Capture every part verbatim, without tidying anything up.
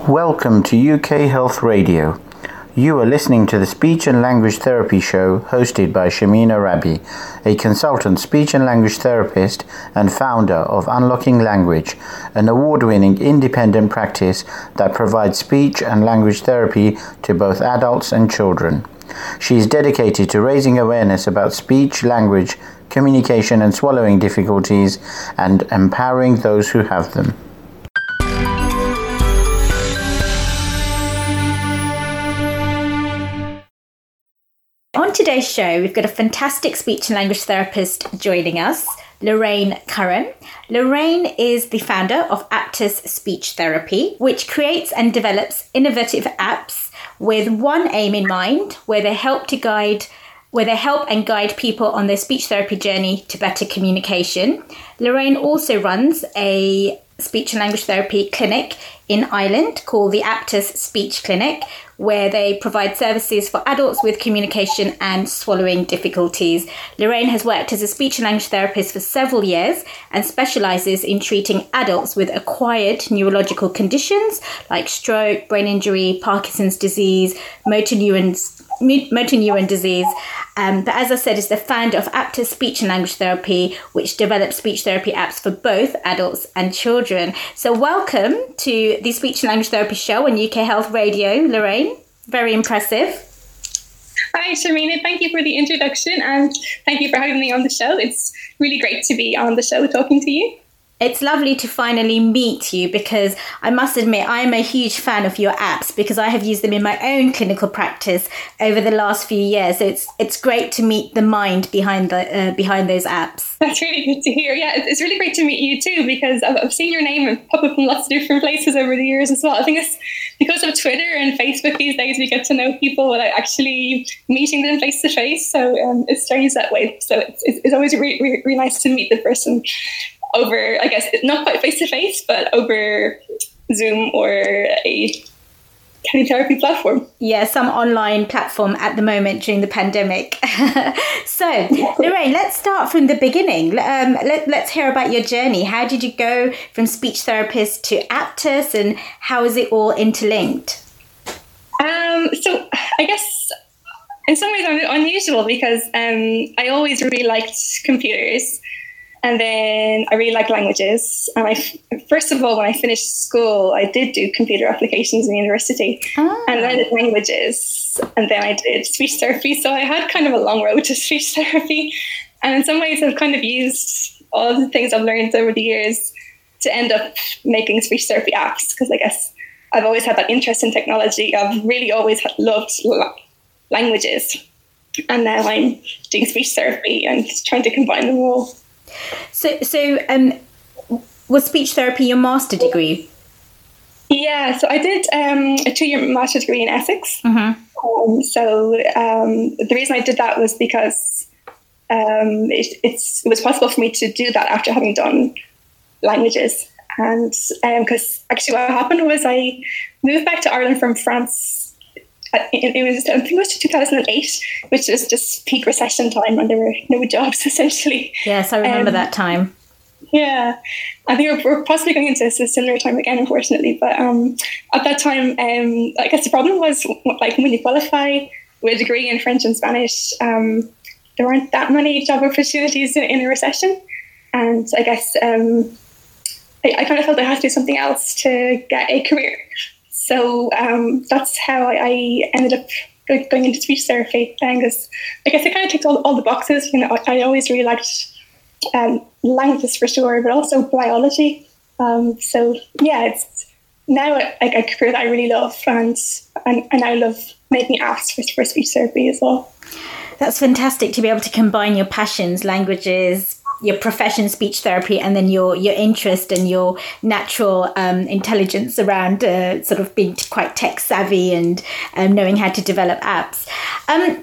Welcome to U K Health Radio. You are listening to the Speech and Language Therapy Show hosted by Shamina Rabi, a consultant speech and language therapist and founder of Unlocking Language, an award-winning independent practice that provides speech and language therapy to both adults and children. She is dedicated to raising awareness about speech, language, communication and swallowing difficulties and empowering those who have them. On today's show, we've got a fantastic speech and language therapist joining us, Lorraine Curran. Lorraine is the founder of Aptus Speech Therapy, which creates and develops innovative apps with one aim in mind, where they help to guide, where they help and guide people on their speech therapy journey to better communication. Lorraine also runs a speech and language therapy clinic in Ireland called the Aptus Speech Clinic, where they provide services for adults with communication and swallowing difficulties. Lorraine has worked as a speech and language therapist for several years and specialises in treating adults with acquired neurological conditions like stroke, brain injury, Parkinson's disease, motor neurons, motor neuron disease. Um, but as I said, is the founder of Aptus Speech and Language Therapy, which develops speech therapy apps for both adults and children. So welcome to the Speech and Language Therapy Show on U K Health Radio, Lorraine. Very impressive. Hi, Shamina. Thank you for the introduction and thank you for having me on the show. It's really great to be on the show talking to you. It's lovely to finally meet you because I must admit I am a huge fan of your apps because I have used them in my own clinical practice over the last few years. So it's it's great to meet the mind behind the uh, behind those apps. That's really good to hear. Yeah, it's really great to meet you too because I've, I've seen your name pop up in lots of different places over the years as well. I think it's because of Twitter and Facebook these days we get to know people without actually meeting them face to face. So um, it's strange that way. So it's it's always really, really, really nice to meet the person over, I guess, not quite face-to-face, but over Zoom or a therapy platform. Yeah, some online platform at the moment during the pandemic. So, Lorraine, let's start from the beginning. Um, let, let's hear about your journey. How did you go from speech therapist to Aptus and how is it all interlinked? Um, so, I guess in some ways I'm unusual because um, I always really liked computers. And then I really like languages. And I, first of all, when I finished school, I did do computer applications in university. Ah. And then I did languages. And then I did speech therapy. So I had kind of a long road to speech therapy. And in some ways, I've kind of used all the things I've learned over the years to end up making speech therapy apps. Because I guess I've always had that interest in technology. I've really always loved languages. And now I'm doing speech therapy and trying to combine them all. So, so um, was speech therapy your master degree? Yeah, so I did um, a two-year master degree in ethics. Mm-hmm. Um, so um, the reason I did that was because um, it, it's, it was possible for me to do that after having done languages. And because um, actually what happened was I moved back to Ireland from France. It, it was, I think it was two thousand eight, which was just peak recession time when there were no jobs, essentially. Yes, I remember um, that time. Yeah, I think we're, we're possibly going into a similar time again, unfortunately. But um, at that time, um, I guess the problem was, like, when you qualify with a degree in French and Spanish, um, there weren't that many job opportunities in, in a recession. And I guess um, I, I kind of felt I had to do something else to get a career. So um, that's how I, I ended up going into speech therapy. Because I guess it kind of ticks all, all the boxes. You know, I, I always really liked um, languages for sure, but also biology. Um, so yeah, it's now like a career that I really love, and and, and I love making apps for, for speech therapy as well. That's fantastic to be able to combine your passions, languages, your profession, speech therapy, and then your your interest and your natural um, intelligence around uh, sort of being quite tech savvy and um, knowing how to develop apps. Um,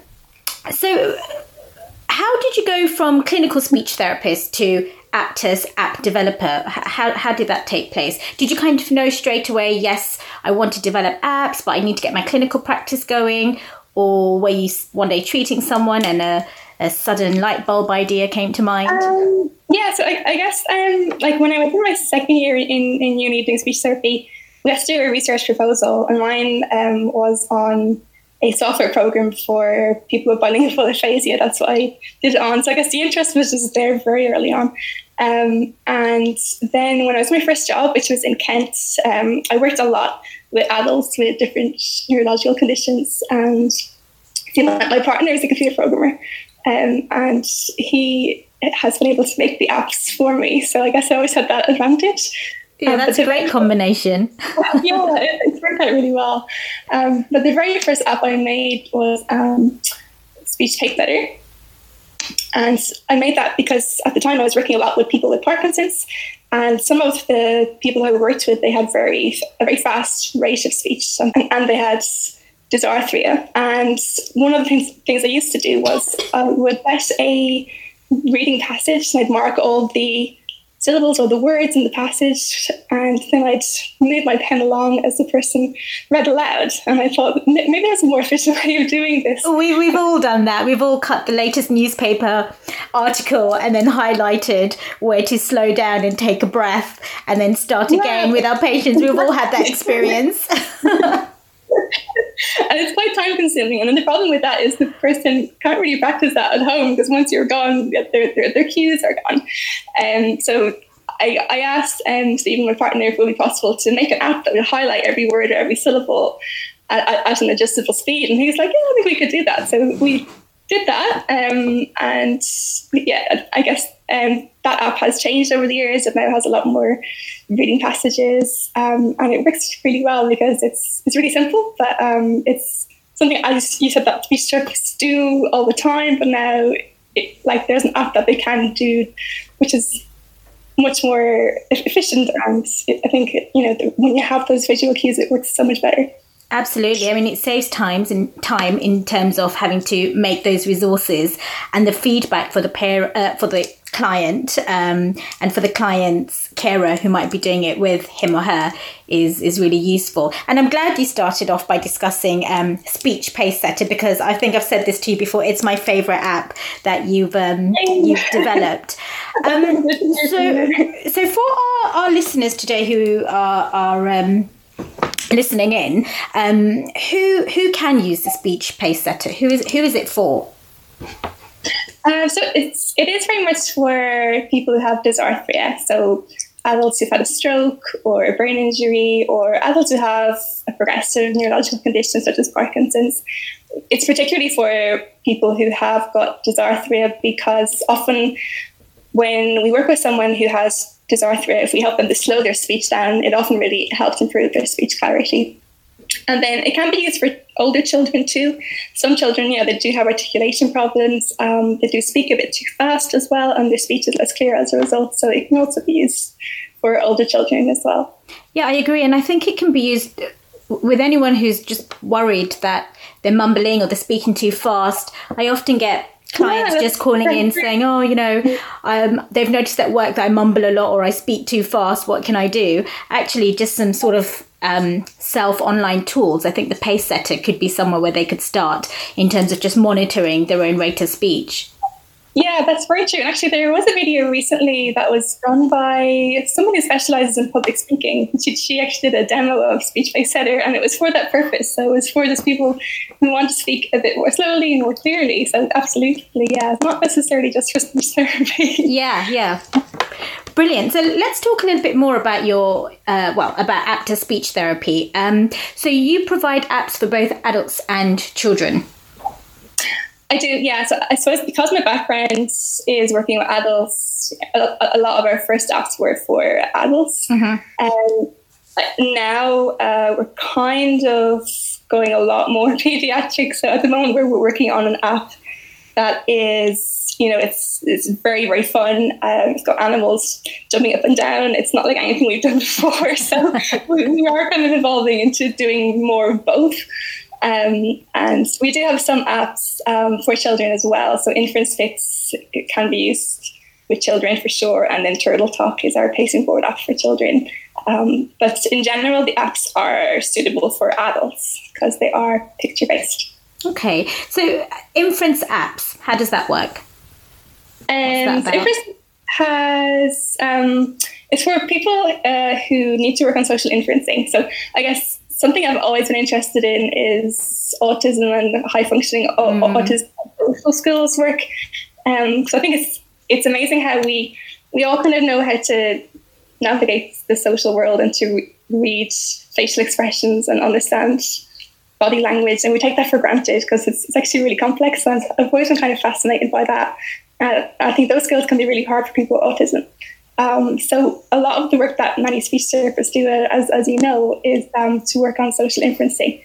so how did you go from clinical speech therapist to Aptus app developer? How, how did that take place? Did you kind of know straight away, yes, I want to develop apps, but I need to get my clinical practice going? Or were you one day treating someone and a, a sudden light bulb idea came to mind? Um, yeah, so I, I guess um, like when I was in my second year in, in uni doing speech therapy, we had to do a research proposal, and mine um, was on a software program for people with bilingual aphasia. That's what I did it on. So I guess the interest was just there very early on. Um, and then when I was my first job, which was in Kent, um, I worked a lot with adults with different neurological conditions. And you know, my partner is a computer programmer, um, and he has been able to make the apps for me. So I guess I always had that advantage. Yeah, that's um, a great combination. Yeah, it, it's worked out really well. Um, but the very first app I made was um, Speech Pacesetter. And I made that because at the time I was working a lot with people with Parkinson's, and some of the people I worked with, they had very a very fast rate of speech, and, and they had dysarthria. And one of the things, things I used to do was I would get a reading passage, and I'd mark all the syllables or the words in the passage, and then I'd move my pen along as the person read aloud. And I thought, maybe there's a more efficient way of doing this. We, we've all done that. We've all cut the latest newspaper article and then highlighted where to slow down and take a breath and then start again yeah. with our patients. We've all had that experience. And it's quite time consuming. And then the problem with that is the person can't really practice that at home, because once you're gone, their, their, their cues are gone. And um, so I, I asked um, Stephen, my partner, if it would be possible to make an app that would highlight every word or every syllable at, at an adjustable speed. And he was like, yeah, I think we could do that. So we did that. Um, and yeah, I guess um, that app has changed over the years. It now has a lot more reading passages, um, and it works really well because it's it's really simple, but um, it's something, as you said, that speech therapists do all the time, but now it, like there's an app that they can do, which is much more efficient, and it, I think, you know, when you have those visual cues, it works so much better. Absolutely. I mean, it saves times and time in terms of having to make those resources, and the feedback for the pair, uh, for the client, um, and for the client's carer who might be doing it with him or her is is really useful. And I'm glad you started off by discussing um, Speech Pacesetter, because I think I've said this to you before. It's my favorite app that you've um, you've developed. Um, so, so for our, our listeners today who are are um, listening in, um, who who can use the Speech Pacesetter? Who is who is it for? Uh, so it's it is very much for people who have dysarthria. So adults who've had a stroke or a brain injury, or adults who have a progressive neurological condition such as Parkinson's. It's particularly for people who have got dysarthria, because often when we work with someone who has dysarthria, if we help them to slow their speech down, it often really helps improve their speech clarity. And then it can be used for older children too. Some children, yeah, they do have articulation problems. Um, they do speak a bit too fast as well, and their speech is less clear as a result. So it can also be used for older children as well. Yeah, I agree. And I think it can be used with anyone who's just worried that they're mumbling or they're speaking too fast. I often get clients yeah, just calling in saying, oh, you know, um, they've noticed at work that I mumble a lot or I speak too fast. What can I do? Actually, just some sort of um, self-online tools. I think the Pacesetter could be somewhere where they could start in terms of just monitoring their own rate of speech. Yeah, that's very true. And actually, there was a video recently that was run by someone who specializes in public speaking. She, she actually did a demo of Speech Pacesetter, and it was for that purpose. So it was for those people who want to speak a bit more slowly and more clearly. So absolutely, yeah, not necessarily just for speech therapy. Yeah, yeah. Brilliant. So let's talk a little bit more about your, uh, well, about Apta Speech Therapy. Um, so you provide apps for both adults and children. I do, yeah. So I suppose because my background is working with adults, a, a lot of our first apps were for adults. Mm-hmm. Um, now uh, we're kind of going a lot more pediatric. So at the moment we're, we're working on an app that is, you know, it's it's very, very fun. Um, it's got animals jumping up and down. It's not like anything we've done before. So we, we are kind of evolving into doing more of both. Um, and we do have some apps um, for children as well. So Inference Fix, it can be used with children for sure. And then Turtle Talk is our pacing board app for children. Um, but in general, the apps are suitable for adults because they are picture-based. Okay. So Inference apps, how does that work? Um, so Inference has, um, it's for people uh, who need to work on social inferencing. So I guess something I've always been interested in is autism and high functioning mm. autism social skills work. Um, so I think it's it's amazing how we we all kind of know how to navigate the social world and to re- read facial expressions and understand body language, and we take that for granted because it's, it's actually really complex. And I've always been kind of fascinated by that. Uh, I think those skills can be really hard for people with autism. Um, so a lot of the work that many speech therapists do, uh, as, as you know, is um, to work on social inferencing.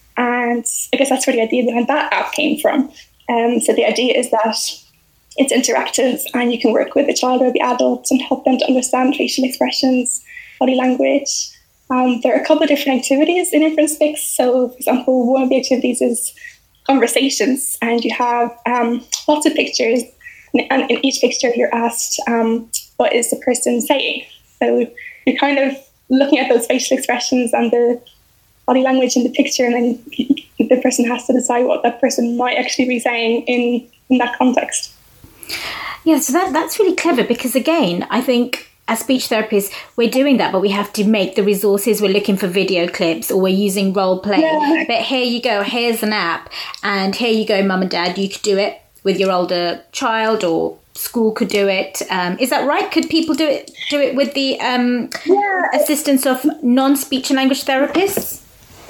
And I guess that's where the idea behind that app came from. Um, so the idea is that it's interactive and you can work with the child or the adult and help them to understand facial expressions, body language. Um, there are a couple of different activities in Inference Fix. So, for example, one of the activities is conversations, and you have um, lots of pictures, and in each picture you're asked, um, what is the person saying? So you're kind of looking at those facial expressions and the body language in the picture, and then the person has to decide what that person might actually be saying in, in that context. Yeah, so that that's really clever, because again, I think as speech therapists, we're doing that, but we have to make the resources. We're looking for video clips, or we're using role play. Yeah. But here you go, here's an app, and here you go, mum and dad, you could do it with your older child, or school could do it. Um, is that right? Could people do it do it with the um, yeah. assistance of non-speech and language therapists?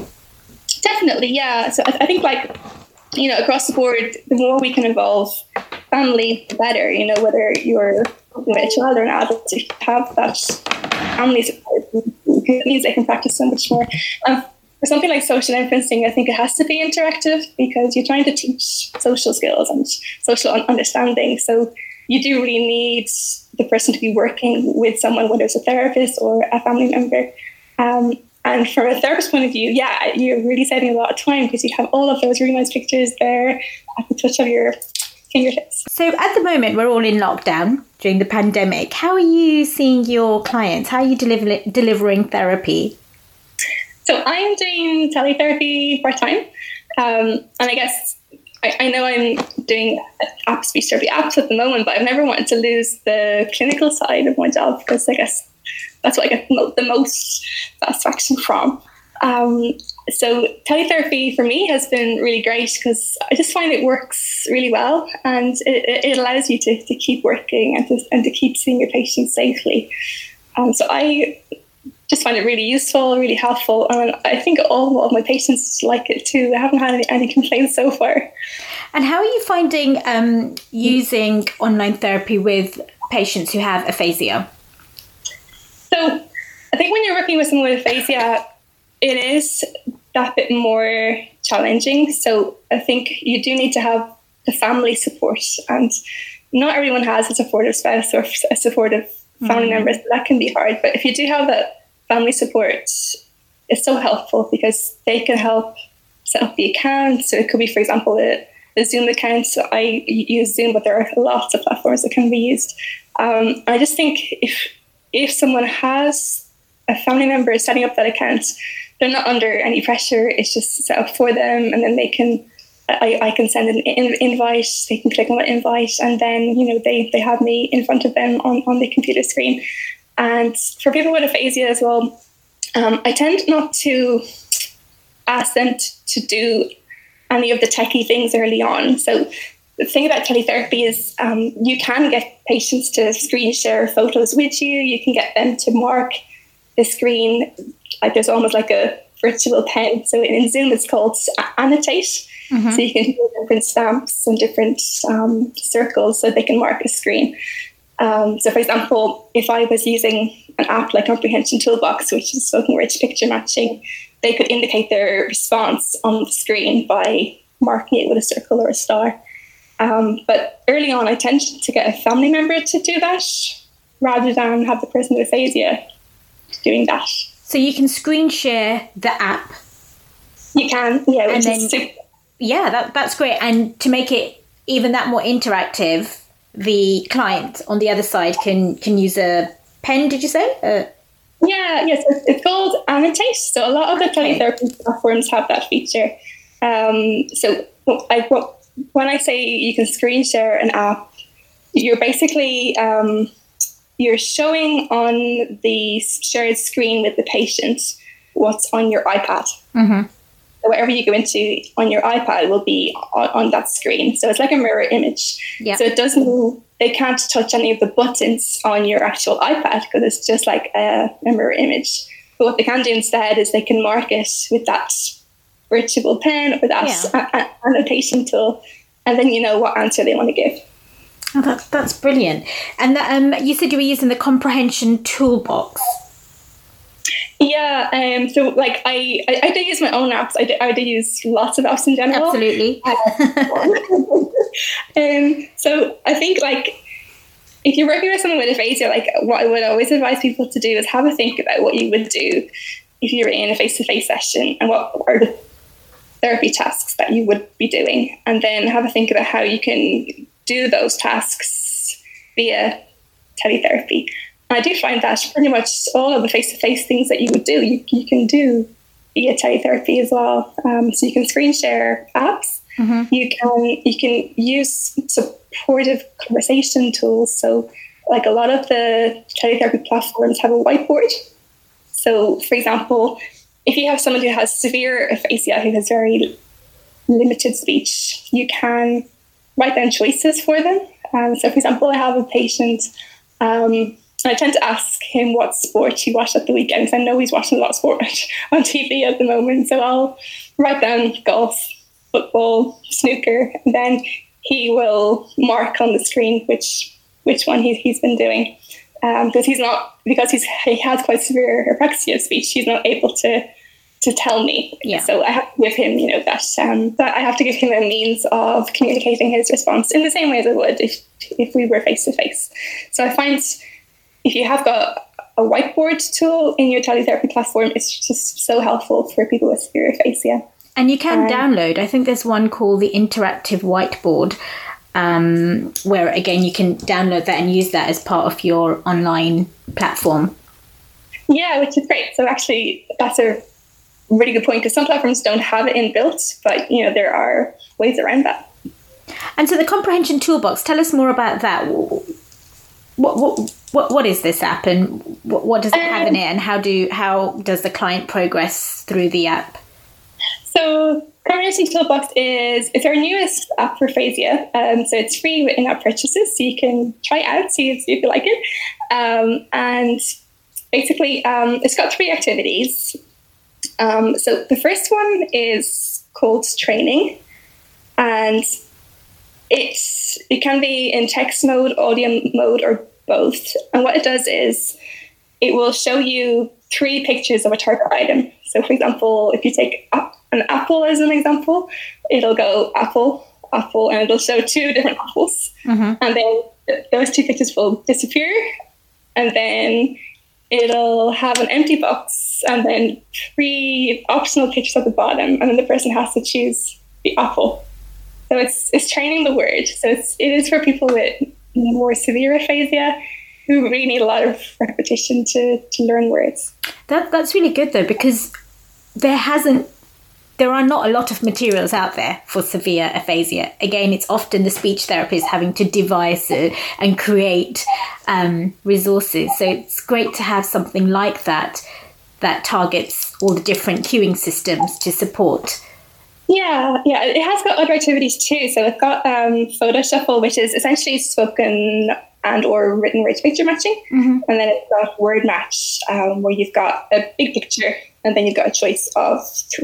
Definitely, yeah. So I, I think, like, you know, across the board, the more we can involve family, the better. You know, whether you're with a child or an adult, if you have that family support, it means they can practice so much more. Um, for something like social inferencing, I think it has to be interactive, because you're trying to teach social skills and social understanding. So you do really need the person to be working with someone, whether it's a therapist or a family member. Um, and from a therapist point of view, yeah, you're really saving a lot of time, because you have all of those really nice pictures there at the touch of your fingertips. So at the moment, we're all in lockdown during the pandemic. How are you seeing your clients? How are you deliver- delivering therapy? So I'm doing teletherapy part-time. Um, and I guess I, I know I'm doing app speech therapy apps at the moment, but I've never wanted to lose the clinical side of my job, because I guess that's what I get the most satisfaction from. Um, so teletherapy for me has been really great, because I just find it works really well, and it, it allows you to, to keep working and to, and to keep seeing your patients safely. Um, so I just find it really useful, really helpful, and I think all of my patients like it too. I haven't had any, any complaints so far. And how are you finding um, using online therapy with patients who have aphasia? So I think when you're working with someone with aphasia, it is that bit more challenging. So I think you do need to have the family support, and not everyone has a supportive spouse or a supportive family mm-hmm. member, so that can be hard. But if you do have that family support, it's so helpful, because they can help set up the account. So it could be, for example, a, a Zoom account. So I use Zoom, but there are lots of platforms that can be used. Um, I just think if if someone has a family member setting up that account, they're not under any pressure. It's just set up for them, and then they can, I, I can send an in, invite, they can click on that invite, and then, you know, they, they have me in front of them on, on the computer screen. And for people with aphasia as well, um, I tend not to ask them t- to do any of the techie things early on. So the thing about teletherapy is um, you can get patients to screen share photos with you. You can get them to mark the screen, like there's almost like a virtual pen. So in Zoom, it's called annotate. Mm-hmm. So you can do different stamps and different um, circles so they can mark a screen. Um, so for example, if I was using an app like Comprehension Toolbox, which is spoken word picture matching, they could indicate their response on the screen by marking it with a circle or a star. Um, but early on, I tended to get a family member to do that rather than have the person with aphasia doing that. So you can screen share the app. You can, yeah. Which and then, is super- yeah, that, that's great. And to make it even that more interactive, the client on the other side can, can use a pen, did you say? Uh, yeah, yes, it's, it's called Annotate. So a lot of the okay. teletherapy platforms have that feature. Um, so I, when I say you can screen share an app, you're basically um, you're showing on the shared screen with the patient what's on your iPad. Mm-hmm. So wherever you go into on your iPad will be on, on that screen. So it's like a mirror image. Yeah. So it doesn't, they can't touch any of the buttons on your actual iPad because it's just like a, a mirror image. But what they can do instead is they can mark it with that virtual pen or that yeah. a- a- annotation tool, and then you know what answer they want to give. Oh, that's that's brilliant. And that, um, you said you were using the comprehension toolbox. Yeah, um, so like I, I, I do use my own apps. I do, I do use lots of apps in general. Absolutely. um, so I think like if you're working with someone with aphasia, like what I would always advise people to do is have a think about what you would do if you were in a face-to-face session and what are the therapy tasks that you would be doing, and then have a think about how you can do those tasks via teletherapy. And I do find that pretty much all of the face-to-face things that you would do, you, you can do via teletherapy as well. Um, so you can screen share apps. Mm-hmm. You can you can use supportive conversation tools. So like a lot of the teletherapy platforms have a whiteboard. So for example, if you have someone who has severe aphasia, who has very limited speech, you can write down choices for them. Um, so for example, I have a patient, um, I tend to ask him what sport he watched at the weekend, because I know he's watching a lot of sport on T V at the moment. So I'll write down golf, football, snooker, and then he will mark on the screen which which one he, he's been doing. Um, because he's not, because he's he has quite severe apraxia of speech, he's not able to to tell me. Yeah. So I have to give him, you know, that um, that I have to give him a means of communicating his response in the same way as I would if if we were face to face. So I find if you have got a whiteboard tool in your teletherapy platform, it's just so helpful for people with severe aphasia. And you can um, download, I think there's one called the Interactive Whiteboard, um, where again you can download that and use that as part of your online platform. Yeah, which is great. So actually that's a really good point, because some platforms don't have it inbuilt, but you know there are ways around that. And so the comprehension toolbox, tell us more about that. What what what, what is this app, and what, what does it have um, in it, and how do how does the client progress through the app? So Comprehension Toolbox is it's our newest app for aphasia. Um, so it's free with in-app purchases, so you can try it out, see if you like it. Um, and basically, um, it's got three activities. Um, so the first one is called training, and it's it can be in text mode, audio mode, or both. And what it does is it will show you three pictures of a target item. So for example, if you take an apple as an example, it'll go apple, apple, and it'll show two different apples. Mm-hmm. And then those two pictures will disappear, and then it'll have an empty box and then three optional pictures at the bottom, and then the person has to choose the apple. So it's it's training the word. So it's it is for people with more severe aphasia who really need a lot of repetition to, to learn words. That that's really good though, because there hasn't there are not a lot of materials out there for severe aphasia. Again, it's often the speech therapist having to devise it and create um, resources. So it's great to have something like that that targets all the different cueing systems to support. Yeah, yeah, it has got other activities too. So it's got um, photo shuffle, which is essentially spoken and or written word to picture matching. Mm-hmm. And then it's got word match, um, where you've got a big picture and then you've got a choice of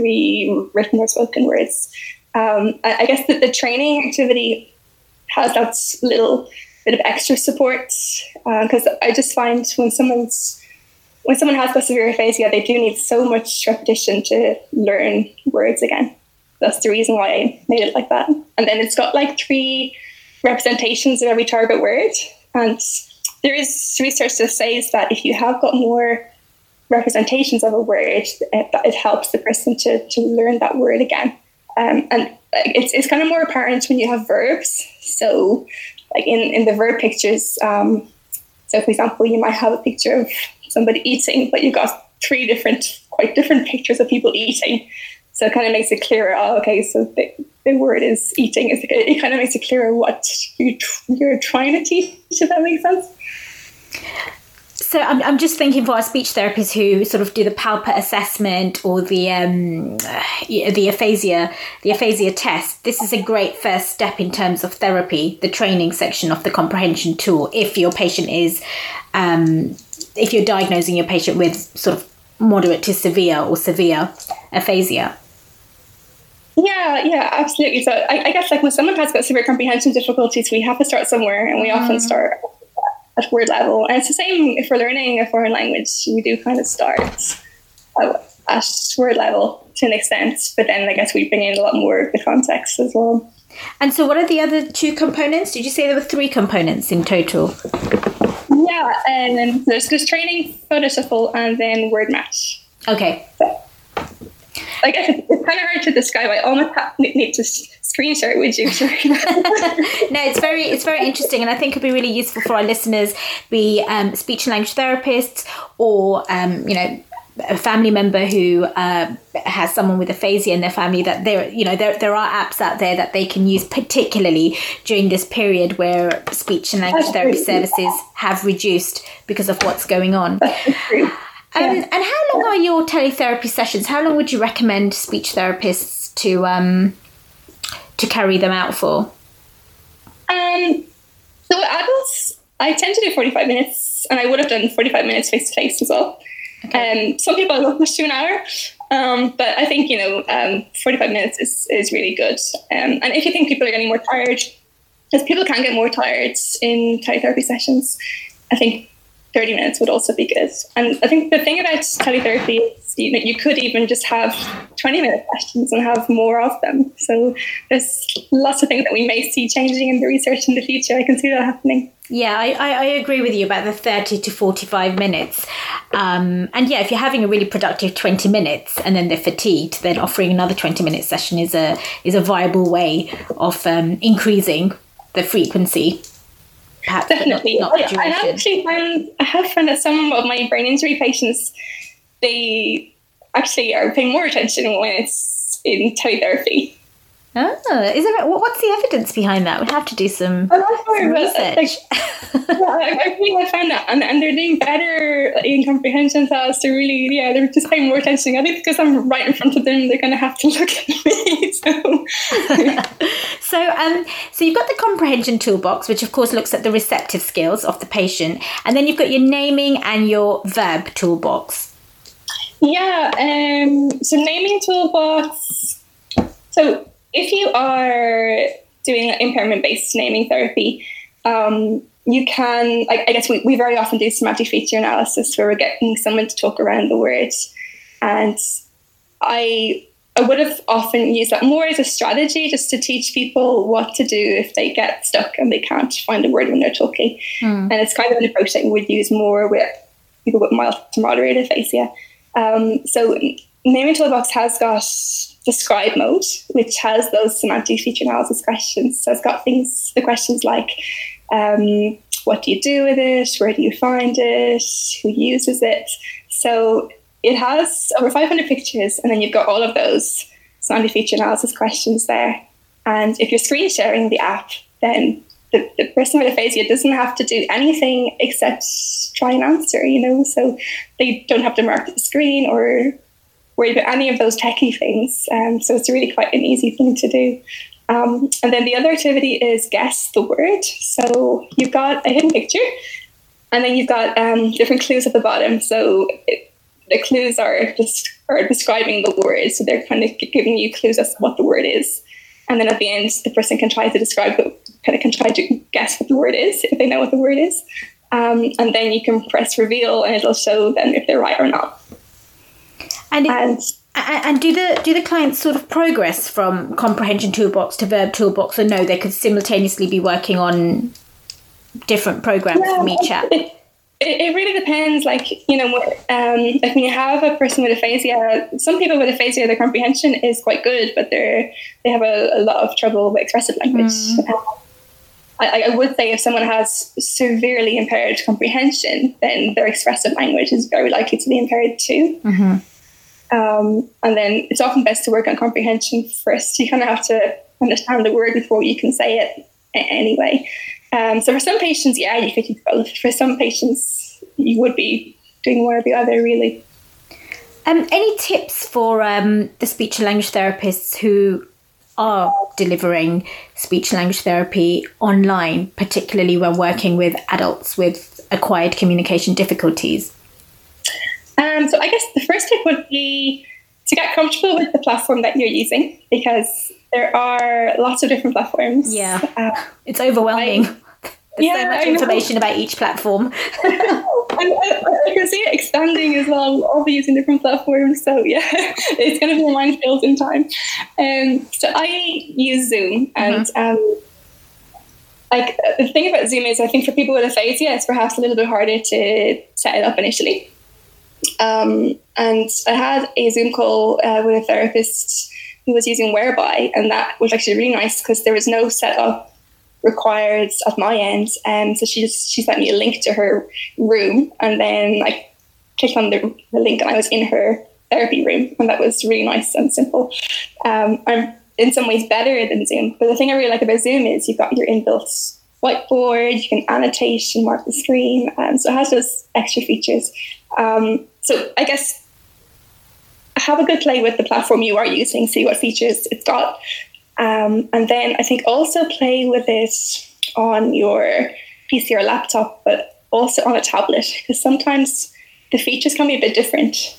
three written or spoken words. Um, I, I guess that the training activity has that little bit of extra support, because uh, I just find when someone's when someone has got severe aphasia, they do need so much repetition to learn words again. That's the reason why I made it like that. And then it's got like three representations of every target word. And there is research that says that if you have got more representations of a word, it, it helps the person to, to learn that word again. Um, and it's it's kind of more apparent when you have verbs. So like in, in the verb pictures, um, so for example, you might have a picture of somebody eating, but you've got three different, quite different pictures of people eating. So it kind of makes it clearer, oh, okay, so the, the word is eating. It, it kind of makes it clearer what you, you're trying to teach, if that makes sense. So I'm I'm just thinking for our speech therapists who sort of do the PALPA assessment or the um, the aphasia the aphasia test. This is a great first step in terms of therapy, the training section of the comprehension tool. If your patient is, um, if you're diagnosing your patient with sort of moderate to severe or severe aphasia. Yeah, yeah, absolutely. So I, I guess like when someone has got severe comprehension difficulties, we have to start somewhere, and we mm. often start at word level. And it's the same if we're learning a foreign language, we do kind of start at, at word level to an extent, but then I guess we bring in a lot more of the context as well. And so what are the other two components? Did you say there were three components in total? Yeah, and then there's this training, photo shuffle, and then word match. Okay. So, I guess it's, it's kind of hard to describe. I almost have, need to screen share it with you. No, it's very it's very interesting, and I think it'd be really useful for our listeners, be um, speech and language therapists, or um, you know, a family member who uh, has someone with aphasia in their family. That there, you know, there there are apps out there that they can use, particularly during this period where speech and language therapy services have reduced because of what's going on. That's true. Um, yeah. And how long are your teletherapy sessions? How long would you recommend speech therapists to um, to carry them out for? Um, so adults, I tend to do forty-five minutes, and I would have done forty-five minutes face to face as well. Okay. Um, some people will push to an hour, um, but I think you know um, forty-five minutes is is really good. Um, and if you think people are getting more tired, because people can get more tired in teletherapy sessions, I think thirty minutes would also be good. And I think the thing about teletherapy is you know, you could even just have twenty minute sessions and have more of them. So there's lots of things that we may see changing in the research in the future. I can see that happening. Yeah, I, I agree with you about the thirty to forty-five minutes. Um, and yeah, if you're having a really productive twenty minutes and then they're fatigued, then offering another twenty minute session is a is a viable way of um, increasing the frequency. Perhaps, Definitely. not, not I, I have actually found, I have found that some of my brain injury patients, they actually are paying more attention when it's in teletherapy. Oh, is there, what's the evidence behind that? We have to do some, I'm not sure, some but, research. Like, yeah, I, I really have found that, and, and they're doing better in comprehension tests. They're really, yeah, they're just paying more attention. I think because I'm right in front of them, they're going to have to look at me. So, so, um, so you've got the comprehension toolbox, which of course looks at the receptive skills of the patient, and then you've got your naming and your verb toolbox. Yeah. Um. So naming toolbox. So. If you are doing impairment-based naming therapy, um, you can, I, I guess we, we very often do semantic feature analysis where we're getting someone to talk around the words. And I I would have often used that more as a strategy just to teach people what to do if they get stuck and they can't find a word when they're talking. Mm. And it's kind of an approach that we would use more with people with mild to moderate aphasia. Um, so naming toolbox has got describe mode, which has those semantic feature analysis questions. So it's got things, the questions like, um, what do you do with it? Where do you find it? Who uses it? So it has over five hundred pictures, and then you've got all of those semantic feature analysis questions there. And if you're screen sharing the app, then the, the person with aphasia doesn't have to do anything except try and answer, you know, so they don't have to mark the screen or worry about any of those techie things. Um, so it's really quite an easy thing to do. Um, and then the other activity is guess the word. So you've got a hidden picture, and then you've got um, different clues at the bottom. So it, the clues are just are describing the word. So they're kind of giving you clues as to what the word is. And then at the end, the person can try to describe, the, kind of can try to guess what the word is if they know what the word is. Um, and then you can press reveal, and it'll show them if they're right or not. And, it, and and do the do the clients sort of progress from comprehension toolbox to verb toolbox, or no, they could simultaneously be working on different programs yeah, from each app? It, it, it really depends. Like, you know, um, like when you have a person with aphasia, some people with aphasia, their comprehension is quite good, but they're they have a, a lot of trouble with expressive language. Mm. Um, I, I would say if someone has severely impaired comprehension, then their expressive language is very likely to be impaired too. Mm-hmm. Um, and then it's often best to work on comprehension first. You kind of have to understand the word before you can say it anyway. Um, so for some patients, yeah, you could use both. For some patients, you would be doing one or the other, really. Um, any tips for um, the speech and language therapists who are delivering speech and language therapy online, particularly when working with adults with acquired communication difficulties? Um, so I guess the first tip would be to get comfortable with the platform that you're using, because there are lots of different platforms. Yeah, uh, it's overwhelming. I, There's yeah, so much information about each platform. And I, I can see it expanding as well. I'll be using different platforms, so yeah, it's going to be a minefield in time. Um, so I use Zoom, and mm-hmm. um, like the thing about Zoom is, I think for people with aphasia, it's perhaps a little bit harder to set it up initially. Um, and I had a Zoom call uh, with a therapist who was using Whereby, and that was actually really nice because there was no setup required at my end, and um, so she just she sent me a link to her room, and then I clicked on the, the link and I was in her therapy room, and that was really nice and simple. Um, I'm in some ways better than Zoom, but the thing I really like about Zoom is you've got your inbuilt whiteboard, you can annotate and mark the screen, and so it has those extra features. Um, so I guess have a good play with the platform you are using, see what features it's got. Um, and then I think also play with it on your P C or laptop, but also on a tablet, because sometimes the features can be a bit different.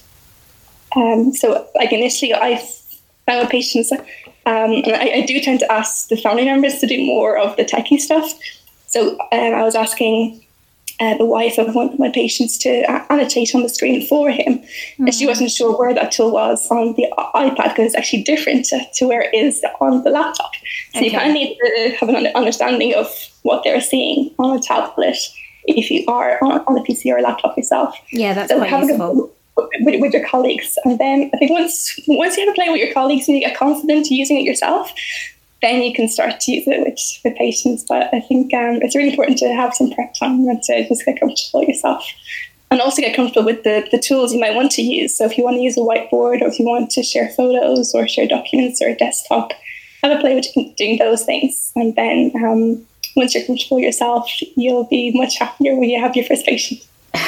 Um, so like initially I found with patients, um, and I, I do tend to ask the family members to do more of the techie stuff. So um, I was asking Uh, the wife of one of my patients to annotate on the screen for him. Mm-hmm. And she wasn't sure where that tool was on the iPad, because it's actually different to, to where it is on the laptop. So okay. You kind of need to have an understanding of what they're seeing on a tablet if you are on, on a P C or a laptop yourself. Yeah, that's so quite useful. With, with your colleagues. And then I think once, once you have a play with your colleagues and you get confident using it yourself, then you can start to use it with, with patients. But I think um, it's really important to have some prep time and to just get comfortable yourself. And also get comfortable with the, the tools you might want to use. So if you want to use a whiteboard, or if you want to share photos or share documents or a desktop, have a play with doing those things. And then um, once you're comfortable yourself, you'll be much happier when you have your first patient.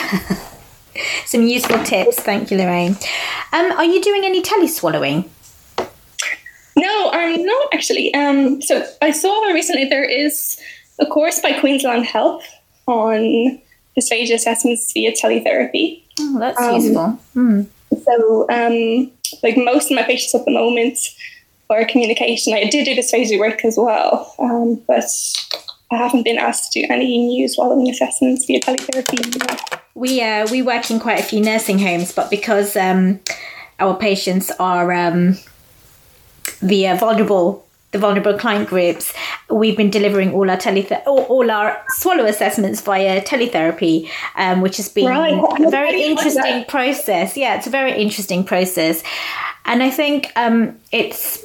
Some useful tips. Thank you, Lorraine. Um, are you doing any tele-swallowing? No, I'm not actually. Um, so I saw recently there is a course by Queensland Health on dysphagia assessments via teletherapy. Oh, that's um, useful. Mm. So, um, like most of my patients at the moment are communication. I did do dysphagia work as well, um, but I haven't been asked to do any new swallowing assessments via teletherapy. We uh, we work in quite a few nursing homes, but because um, our patients are um, the uh, vulnerable, the vulnerable client groups, we've been delivering all our tele all, all our swallow assessments via teletherapy, um, which has been right. a very interesting process. Yeah, it's a very interesting process, and I think um, it's,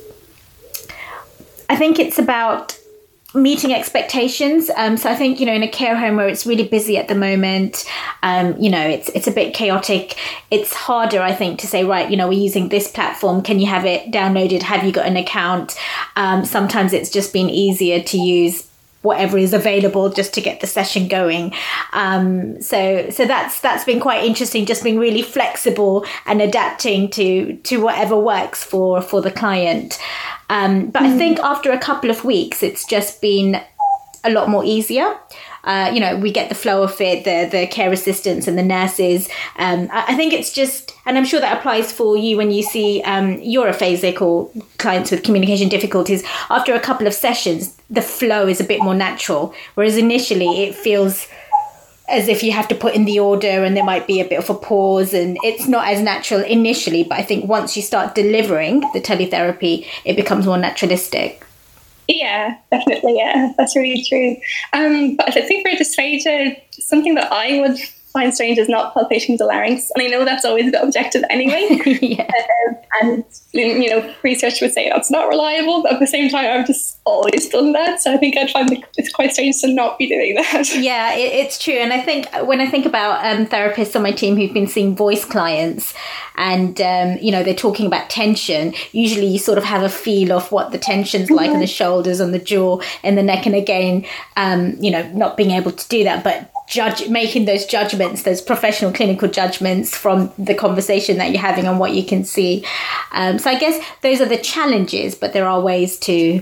I think it's about meeting expectations. Um, so I think, you know, in a care home where it's really busy at the moment, um, you know, it's it's a bit chaotic. It's harder, I think, to say, right, you know, we're using this platform. Can you have it downloaded? Have you got an account? Um, sometimes it's just been easier to use whatever is available just to get the session going. Um, so so that's that's been quite interesting, just being really flexible and adapting to to whatever works for, for the client. Um, but mm. I think after a couple of weeks, it's just been a lot more easier. Uh, you know, we get the flow of it, the the care assistants and the nurses. Um, I, I think it's just, and I'm sure that applies for you when you see um, your aphasic or clients with communication difficulties. After a couple of sessions, the flow is a bit more natural, whereas initially it feels as if you have to put in the order and there might be a bit of a pause, and it's not as natural initially. But I think once you start delivering the teletherapy, it becomes more naturalistic. Yeah, definitely. Yeah, that's really true. Um, but I think for dysphagia, something that I would find strange is not palpating the larynx. And I know that's always the objective anyway. yeah. um, and, you know, research would say that's not reliable. But at the same time, I've just always done that. So I think I'd find it's quite strange to not be doing that. Yeah, it, it's true. And I think when I think about um, therapists on my team who've been seeing voice clients, and, um, you know, they're talking about tension, usually you sort of have a feel of what the tension's like on the shoulders, on the jaw, and the neck. And again, um, you know, not being able to do that, but judge making those judgments, those professional clinical judgments from the conversation that you're having and what you can see. Um, so I guess those are the challenges, but there are ways to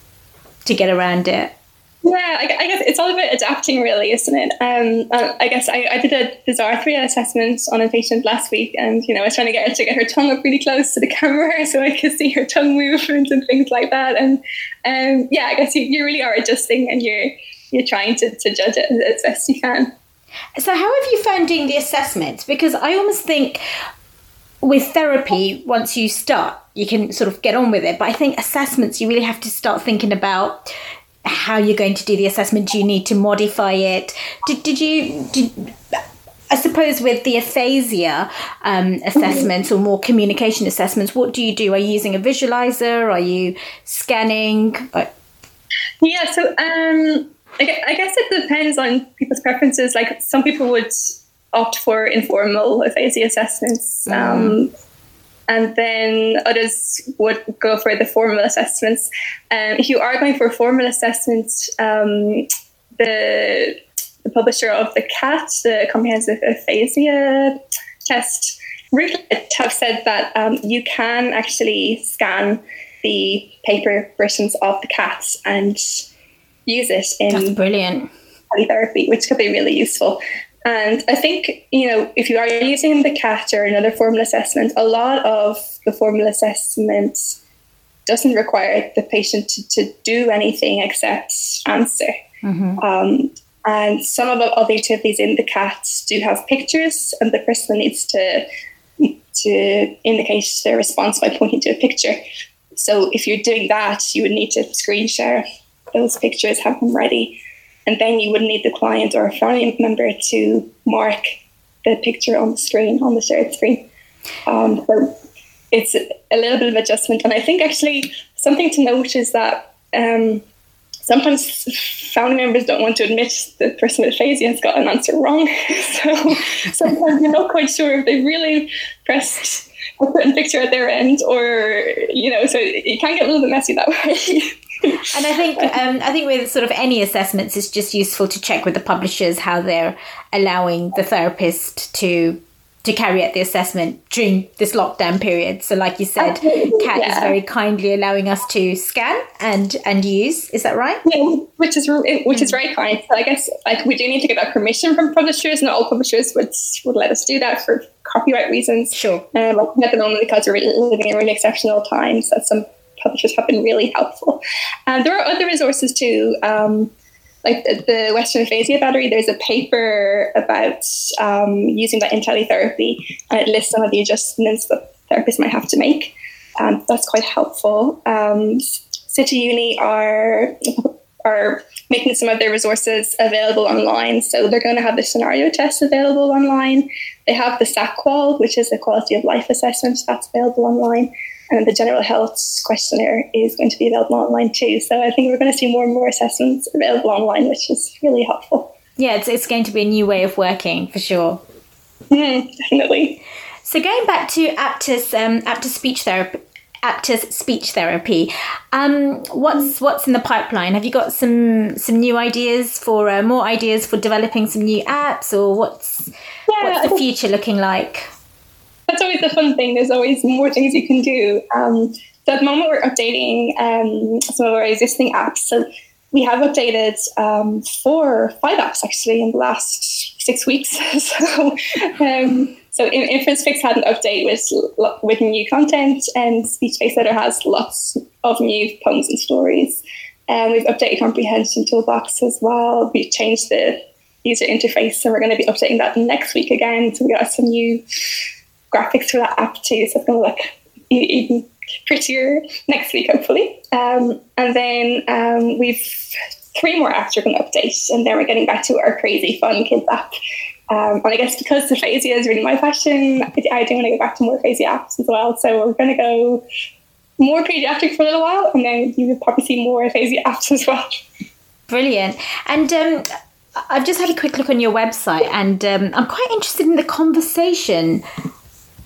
to get around it. Yeah, I, I guess it's all about adapting, really, isn't it? Um, uh, I guess I, I did a dysarthria assessment on a patient last week, and you know, I was trying to get her to get her tongue up really close to the camera so I could see her tongue movement and things like that. And um, yeah, I guess you, you really are adjusting, and you're you're trying to, to judge it as best you can. So, how have you found doing the assessments? Because I almost think with therapy, once you start, you can sort of get on with it. But I think assessments, you really have to start thinking about how you're going to do the assessment. Do you need to modify it? Did, did you, did, I suppose with the aphasia um, assessments or more communication assessments, what do you do? Are you using a visualizer? Are you scanning? Yeah, so um, I guess it depends on people's preferences. Like some people would opt for informal aphasia assessments. Mm. Um, And then others would go for the formal assessments. Um, if you are going for a formal assessment, um, the, the publisher of the C A T, the Comprehensive Aphasia Test, really have said that um, you can actually scan the paper versions of the C A T and use it in That's brilliant. Therapy, which could be really useful. And I think, you know, if you are using the C A T or another formal assessment, a lot of the formal assessment doesn't require the patient to, to do anything except answer. Mm-hmm. Um, and some of the, of the activities in the C A T do have pictures, and the person needs to, to indicate their response by pointing to a picture. So if you're doing that, you would need to screen share those pictures, have them ready. And then you would need the client or a family member to mark the picture on the screen, on the shared screen. Um, so it's a little bit of adjustment. And I think actually something to note is that um, sometimes family members don't want to admit the person with aphasia has got an answer wrong. So sometimes you're not quite sure if they really pressed a certain picture at their end, or, you know, so it can get a little bit messy that way. And I think um, I think with sort of any assessments, it's just useful to check with the publishers how they're allowing the therapist to to carry out the assessment during this lockdown period. So like you said, C A T yeah. is very kindly allowing us to scan and and use. Is that right? Yeah, which is which is very kind. So I guess like we do need to get that permission from publishers. Not all publishers would would let us do that for copyright reasons. Sure. Um, at the moment, because we're living in really exceptional times, that some publishers have been really helpful. And um, there are other resources too, um, like the, the Western Aphasia Battery. There's a paper about um, using that in teletherapy, and it lists some of the adjustments that therapists might have to make. Um, that's quite helpful. Um, City Uni are are making some of their resources available online, so they're going to have the scenario test available online. They have the SAQUAL, which is a quality of life assessment, that's available online. And the general health questionnaire is going to be available online too. So I think we're going to see more and more assessments available online, which is really helpful. Yeah, it's it's going to be a new way of working for sure. Mm, definitely. So going back to Aptus, um, Aptus speech therapy, Aptus speech therapy. Um, what's what's in the pipeline? Have you got some some new ideas for uh, more ideas for developing some new apps, or what's yeah, what's the future looking like? That's always the fun thing. There's always more things you can do. Um, so at the moment, we're updating um, some of our existing apps. So we have updated um, four or five apps actually in the last six weeks. so um, so Inference Fix had an update with with new content, and Speech Pacesetter has lots of new poems and stories. And um, we've updated Comprehension Toolbox as well. We've changed the user interface, and we're going to be updating that next week again. So we got some new graphics for that app too, so it's going to look even prettier next week, hopefully. Um, and then um, we've three more apps we're going to update, and then we're getting back to our crazy fun kids app. Um, and I guess because aphasia is really my passion, I do want to go back to more crazy apps as well. So we're going to go more pediatric for a little while, and then you will probably see more aphasia apps as well. Brilliant. And um, I've just had a quick look on your website, and um, I'm quite interested in the conversation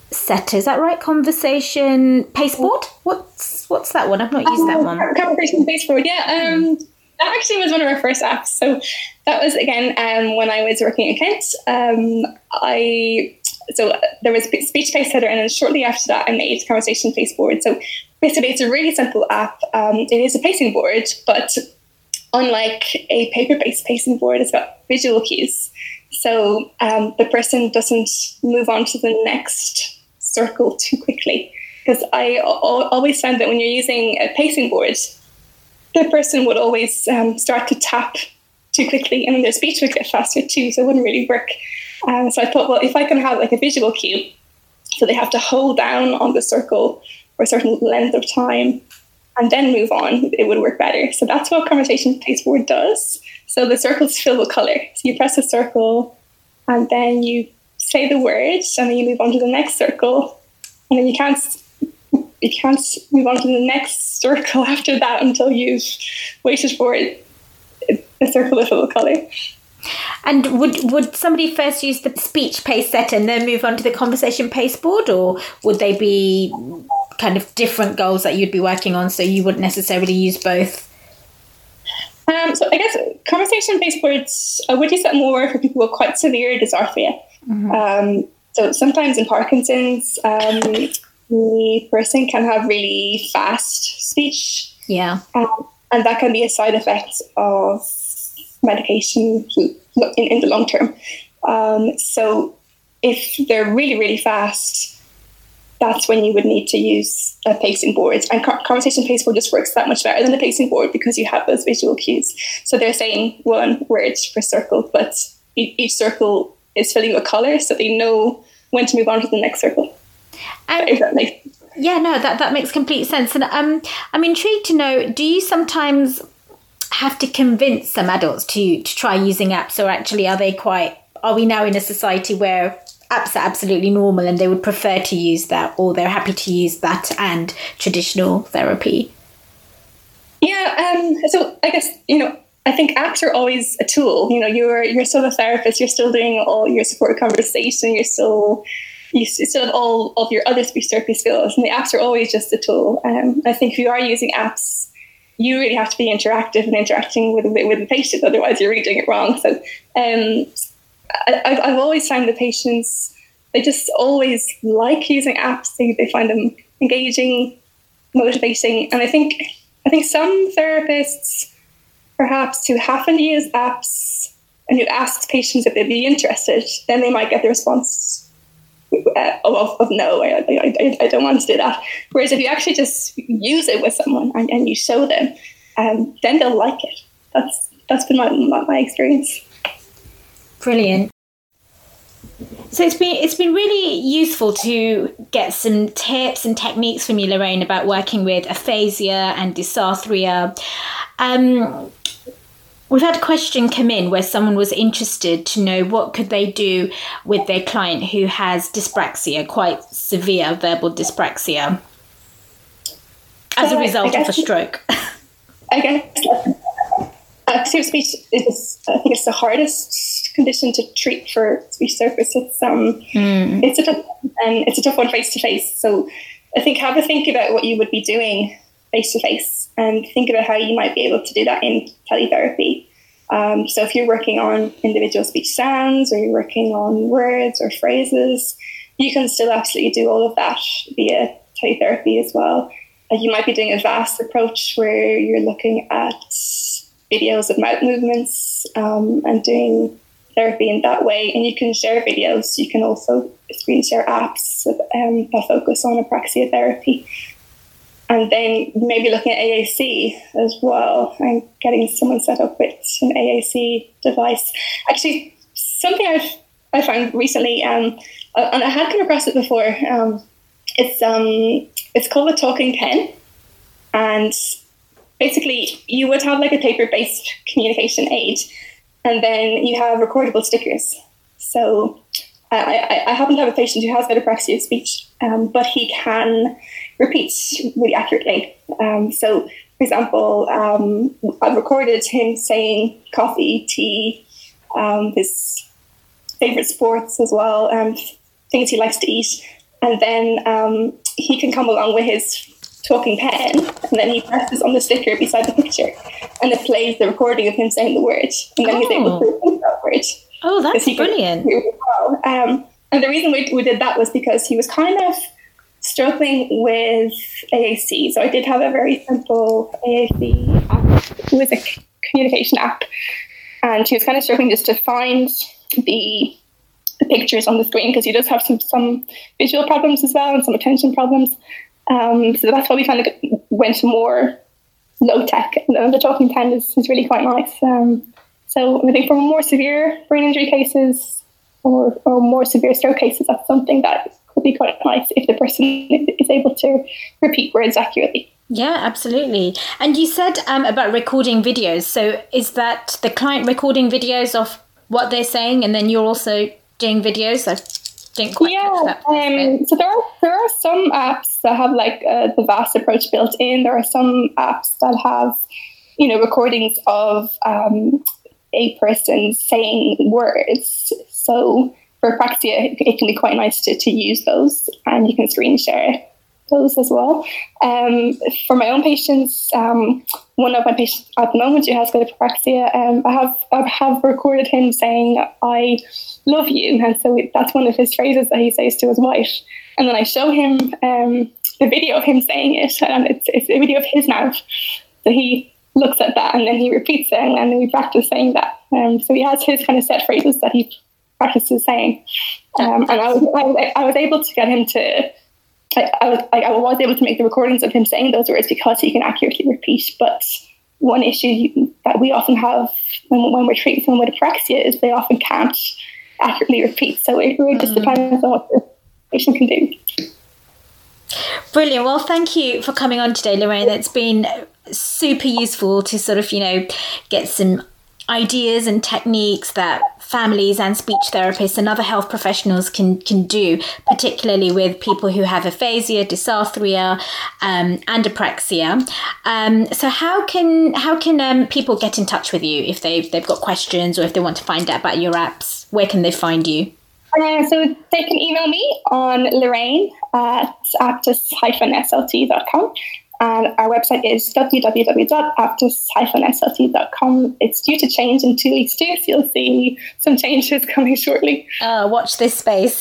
Setter, is that right? Conversation Pasteboard? What's what's that one? I've not used that one. Conversation Pasteboard, yeah. Um, that actually was one of our first apps. So that was, again, um, when I was working in Kent. Um, I So there was Speech Pace Setter, and then shortly after that, I made Conversation Pasteboard. So basically, it's a really simple app. Um, it is a pacing board, but unlike a paper-based pacing board, it's got visual cues. So um, the person doesn't move on to the next circle too quickly, because I al- always found that when you're using a pacing board, the person would always um, start to tap too quickly, and then their speech would get faster too, so it wouldn't really work. Um, so I thought, well, if I can have like a visual cue, so they have to hold down on the circle for a certain length of time and then move on, it would work better. So that's what Conversation Pasteboard does. So the circle's filled with colour. So you press a circle, and then you say the words, and then you move on to the next circle, and then you can't you can't move on to the next circle after that until you've waited for it, the circle is full of colour. And would would somebody first use the Speech Pace Setter and then move on to the Conversation Pasteboard, or would they be kind of different goals that you'd be working on, so you wouldn't necessarily use both? Um, so I guess Conversation Pasteboards, I would use that more for people with quite severe dysarthria. Mm-hmm. Um, so sometimes in Parkinson's, um, the person can have really fast speech. Yeah. Um, and that can be a side effect of medication in, in the long term. Um, so if they're really, really fast, that's when you would need to use a pacing board. And Conversation Pasteboard just works that much better than the pacing board because you have those visual cues. So they're saying one word per circle, but each circle is filling with colour, so they know when to move on to the next circle. And if that makes sense. Yeah, no, that, that makes complete sense. And um, I'm intrigued to know, do you sometimes have to convince some adults to, to try using apps, or actually are they quite, are we now in a society where apps are absolutely normal and they would prefer to use that, or they're happy to use that and traditional therapy? Yeah, um, so I guess, you know, I think apps are always a tool. You know, you're you're still a therapist, you're still doing all your support conversation, you're still, you still have all of your other speech therapy skills, and the apps are always just a tool. Um, I think if you are using apps, you really have to be interactive and interacting with, with the patient, otherwise you're really doing it wrong. So um, I, I've always found the patients, they just always like using apps. They, they find them engaging, motivating. And I think I think some therapists, perhaps, who happen to use apps and who ask patients if they'd be interested, then they might get the response uh, of, of no, I, I, I don't want to do that. Whereas if you actually just use it with someone and, and you show them, um, then they'll like it. That's that's been my, my, my experience. Brilliant. So it's been it's been really useful to get some tips and techniques from you, Lorraine, about working with aphasia and dysarthria. Um, we've had a question come in where someone was interested to know what could they do with their client who has dyspraxia, quite severe verbal dyspraxia, as a result of a stroke. I guess active speech is, I think, it's the hardest condition to treat for speech therapists. It's um, mm. it's a tough and it's a tough one face to face. So I think have a think about what you would be doing face to face, and think about how you might be able to do that in teletherapy. Um, so if you're working on individual speech sounds, or you're working on words or phrases, you can still absolutely do all of that via teletherapy as well. Uh, you might be doing a vast approach where you're looking at videos of mouth movements um, and doing therapy in that way. And you can share videos. You can also screen share apps um, that focus on apraxia therapy. And then maybe looking at A A C as well and getting someone set up with an A A C device. Actually, something I've I found recently, um, and I had come across it before, um, it's um, it's called a talking pen. And basically, you would have like a paper-based communication aid, and then you have recordable stickers. So uh, I, I happen to have a patient who has got apraxia of speech, um, but he can repeat really accurately. Um, so, for example, um, I've recorded him saying coffee, tea, um, his favourite sports as well, um, things he likes to eat. and then um, he can come along with his talking pen, and then he presses on the sticker beside the picture, and it plays the recording of him saying the word, and then oh. he's able to repeat that word. Oh, that's brilliant. Well. Um, and the reason we, we did that was because he was kind of struggling with A A C. So I did have a very simple A A C app. It was a communication app, and he was kind of struggling just to find the the pictures on the screen, because he does have some, some visual problems as well and some attention problems. Um, so that's why we kind of went more low tech. And the talking pen is, is really quite nice. Um, so I think for more severe brain injury cases or, or more severe stroke cases, that's something that could be quite nice if the person is able to repeat words accurately. Yeah, absolutely. And you said um, about recording videos. So is that the client recording videos of what they're saying, and then you're also doing videos? I didn't quite yeah, catch that. Um, so there are there are some apps that have like uh, the VAST approach built in. There are some apps that have, you know, recordings of um, a person saying words. So for Apraxia, it can be quite nice to, to use those, and you can screen share those as well. Um, for my own patients, um, one of my patients at the moment who has got apraxia, um, I have I have recorded him saying "I love you," and so that's one of his phrases that he says to his wife. And then I show him um, the video of him saying it, and it's it's a video of his mouth. So he looks at that, and then he repeats it, and then we practice saying that. Um, so he has his kind of set phrases that he practices saying, um, and I was I, I was able to get him to. I, I, was, I, I was able to make the recordings of him saying those words because he can accurately repeat. But one issue that we often have when, when we're treating someone with apraxia is they often can't accurately repeat. So it really just depends on what the patient can do. Brilliant. Well, thank you for coming on today, Lorraine. It's been super useful to sort of, you know, get some ideas and techniques that families and speech therapists and other health professionals can can do, particularly with people who have aphasia, dysarthria, um, and apraxia. Um, so how can how can um, people get in touch with you if they've they've got questions or if they want to find out about your apps? Where can they find you? Uh, so they can email me on Lorraine at aptus dash s l t dot com. And our website is w w w dot aptus dash s l t dot com. It's due to change in two weeks too, so you'll see some changes coming shortly. Oh, watch this space.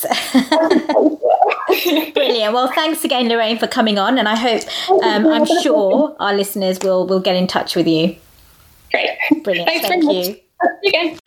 Brilliant. Well, thanks again, Lorraine, for coming on. And I hope, um, I'm sure our listeners will, will get in touch with you. Great. Brilliant. Thanks Thank very you. much. Again.